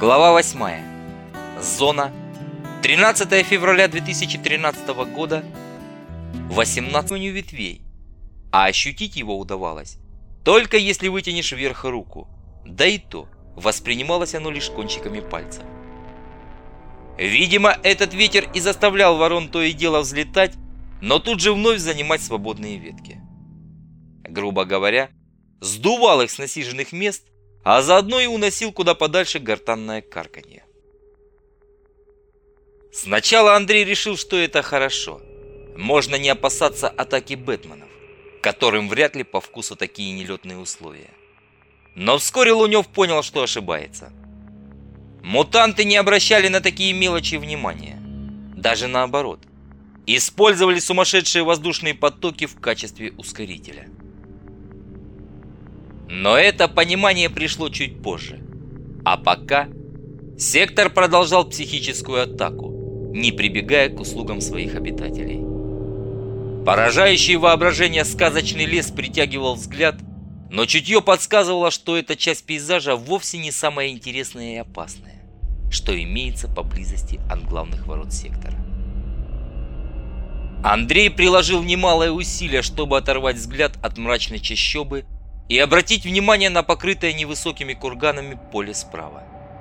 Глава 8. Зона. 13 февраля 2013 года. 18 ветвей. А ощутить его удавалось только если вытянешь вверх руку. Да и то воспринималось оно лишь кончиками пальцев. Видимо, этот ветер и заставлял ворон то и дело взлетать, но тут же вновь занимать свободные ветки. Грубо говоря, сдувал их с насиженных мест, а заодно и уносил куда подальше гортанное карканье. Сначала Андрей решил, что это хорошо. Можно не опасаться атаки бэтменов, которым вряд ли по вкусу такие нелетные условия. Но вскоре Лунев понял, что ошибается. Мутанты не обращали на такие мелочи внимания. Даже наоборот. Использовали сумасшедшие воздушные потоки в качестве ускорителя. Но это понимание пришло чуть позже. А пока сектор продолжал психическую атаку, не прибегая к услугам своих обитателей. Поражающий воображение сказочный лес притягивал взгляд, но чутье подсказывало, что эта часть пейзажа вовсе не самая интересная и опасная, что имеется поблизости от главных ворот сектора. Андрей приложил немалое усилие, чтобы оторвать взгляд от мрачной чащобы и обратить внимание на покрытое невысокими курганами поле справа.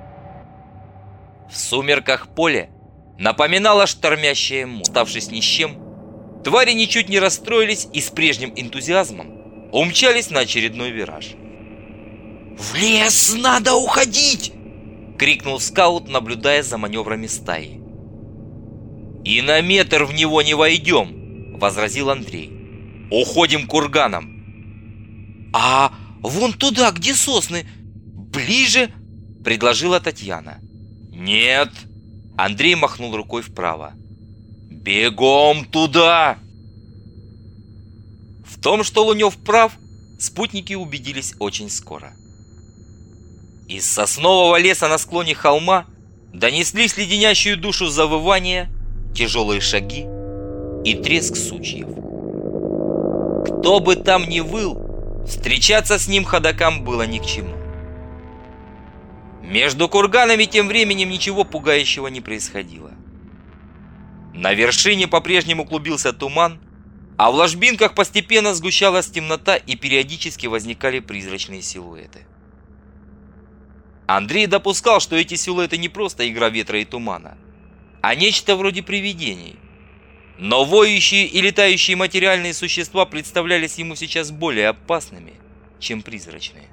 В сумерках поле напоминало штормящее море. Оставшись ни с чем, твари ничуть не расстроились и с прежним энтузиазмом умчались на очередной вираж. «В лес надо уходить!» — крикнул скаут, наблюдая за маневрами стаи. «И на метр в него не войдем!» — возразил Андрей. «Уходим курганом!» «А вон туда, где сосны, ближе?» — предложила Татьяна. «Нет!» — Андрей махнул рукой вправо. «Бегом туда!» В том, что Лунев прав, спутники убедились очень скоро. Из соснового леса на склоне холма донеслись леденящую душу завывания, тяжелые шаги и треск сучьев. Кто бы там ни выл, встречаться с ним ходокам было ни к чему. Между курганами тем временем ничего пугающего не происходило. На вершине по-прежнему клубился туман, а в ложбинках постепенно сгущалась темнота и периодически возникали призрачные силуэты. Андрей допускал, что эти силуэты не просто игра ветра и тумана, а нечто вроде привидений. Но воющие и летающие материальные существа представлялись ему сейчас более опасными, чем призрачные.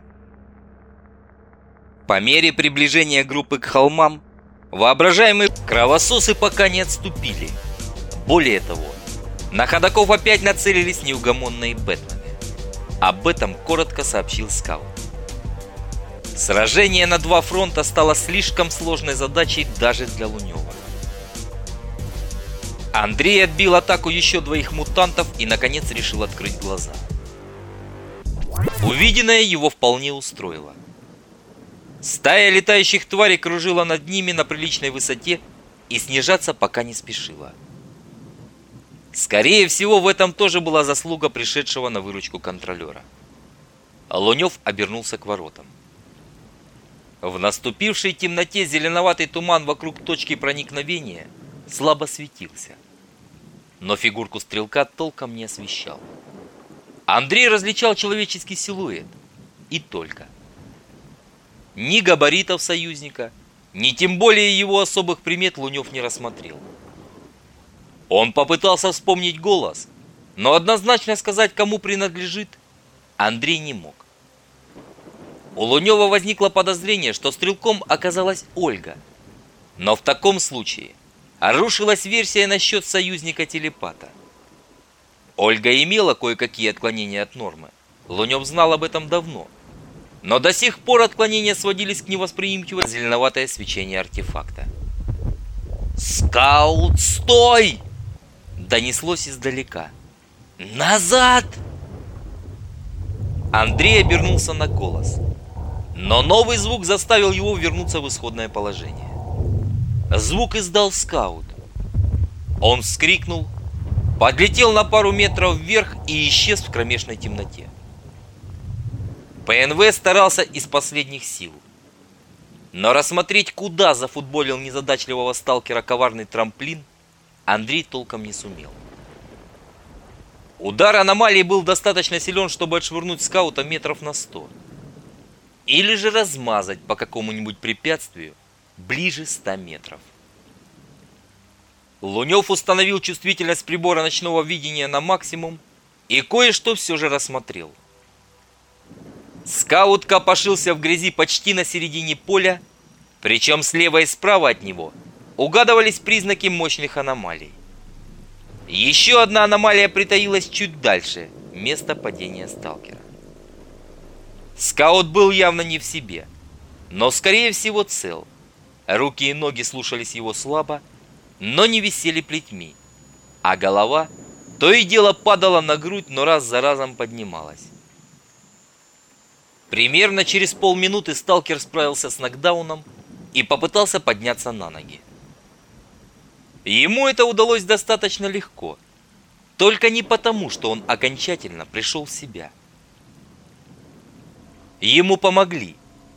По мере приближения группы к холмам, воображаемые кровососы пока не отступили. Более того, на ходоков опять нацелились неугомонные бэтмены. Об этом коротко сообщил скаут. Сражение на два фронта стало слишком сложной задачей даже для Лунева. Андрей отбил атаку еще двоих мутантов и, наконец, решил открыть глаза. Увиденное его вполне устроило. Стая летающих тварей кружила над ними на приличной высоте и снижаться пока не спешила. Скорее всего, в этом тоже была заслуга пришедшего на выручку контролера. Лунев обернулся к воротам. В наступившей темноте зеленоватый туман вокруг точки проникновения слабо светился, но фигурку стрелка толком не освещал. Андрей различал человеческий силуэт, и только. Ни габаритов союзника, ни тем более его особых примет Лунев не рассмотрел. Он попытался вспомнить голос, но однозначно сказать, кому принадлежит, Андрей не мог. У Лунева возникло подозрение, что стрелком оказалась Ольга, но в таком случае рушилась версия насчет союзника-телепата. Ольга имела кое-какие отклонения от нормы. Лунев знал об этом давно. Но до сих пор отклонения сводились к невосприимчивому зеленоватое свечение артефакта. «Скаут, стой!» донеслось издалека. «Назад!» Андрей обернулся на голос. Но новый звук заставил его вернуться в исходное положение. Звук издал скаут. Он вскрикнул, подлетел на пару метров вверх и исчез в кромешной темноте. ПНВ старался из последних сил. Но рассмотреть, куда зафутболил незадачливого сталкера коварный трамплин, Андрей толком не сумел. Удар аномалии был достаточно силен, чтобы отшвырнуть скаута метров на 100. Или же размазать по какому-нибудь препятствию ближе 100 метров. Лунев установил чувствительность прибора ночного видения на максимум и кое-что все же рассмотрел. Скаут копошился в грязи почти на середине поля, причем слева и справа от него угадывались признаки мощных аномалий. Еще одна аномалия притаилась чуть дальше места падения сталкера. Скаут был явно не в себе, но скорее всего цел. Руки и ноги слушались его слабо, но не висели плетьми, а голова то и дело падала на грудь, но раз за разом поднималась. Примерно через полминуты сталкер справился с нокдауном и попытался подняться на ноги. Ему это удалось достаточно легко, только не потому, что он окончательно пришел в себя. Ему помогли.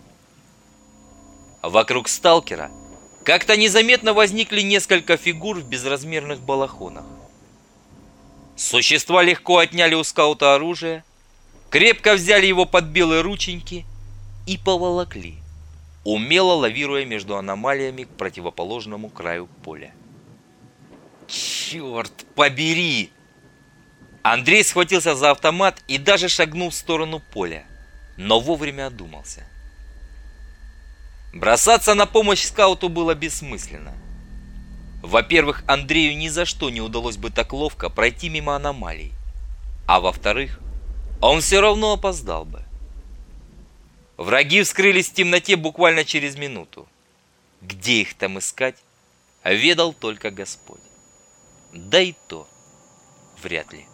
Вокруг сталкера как-то незаметно возникли несколько фигур в безразмерных балахонах. Существа легко отняли у скаута оружие, крепко взяли его под белые рученьки и поволокли, умело лавируя между аномалиями к противоположному краю поля. Черт побери! Андрей схватился за автомат и даже шагнул в сторону поля, но вовремя одумался. Бросаться на помощь скауту было бессмысленно. Во-первых, Андрею ни за что не удалось бы так ловко пройти мимо аномалий, а во-вторых, он все равно опоздал бы. Враги вскрылись в темноте буквально через минуту. Где их там искать, ведал только Господь. Да и то вряд ли.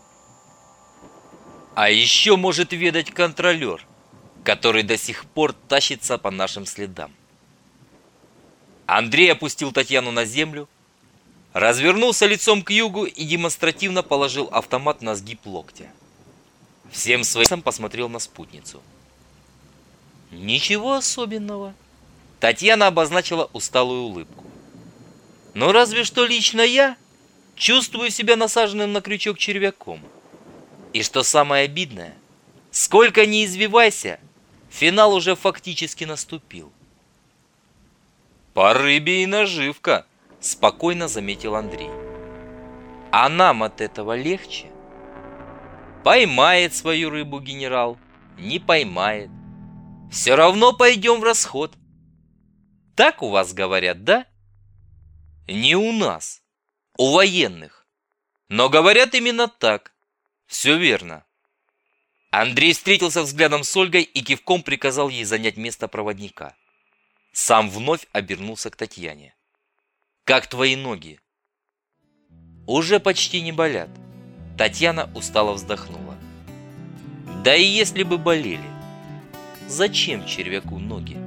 А еще может ведать контролер, который до сих пор тащится по нашим следам. Андрей опустил Татьяну на землю, развернулся лицом к югу и демонстративно положил автомат на сгиб локтя. Всем своим весом посмотрел на спутницу. Ничего особенного. Татьяна обозначила усталую улыбку. Но разве что лично я чувствую себя насаженным на крючок червяком. И что самое обидное, сколько ни извивайся, финал уже фактически наступил. «По рыбе и наживка», — спокойно заметил Андрей. «А нам от этого легче?» Поймает свою рыбу генерал, не поймает. Все равно пойдем в расход. Так у вас говорят, да? Не у нас, у военных. Но говорят именно так. Все верно. Андрей встретился взглядом с Ольгой и кивком приказал ей занять место проводника. Сам вновь обернулся к Татьяне. «Как твои ноги?» «Уже почти не болят». Татьяна устало вздохнула. «Да и если бы болели, зачем червяку ноги?»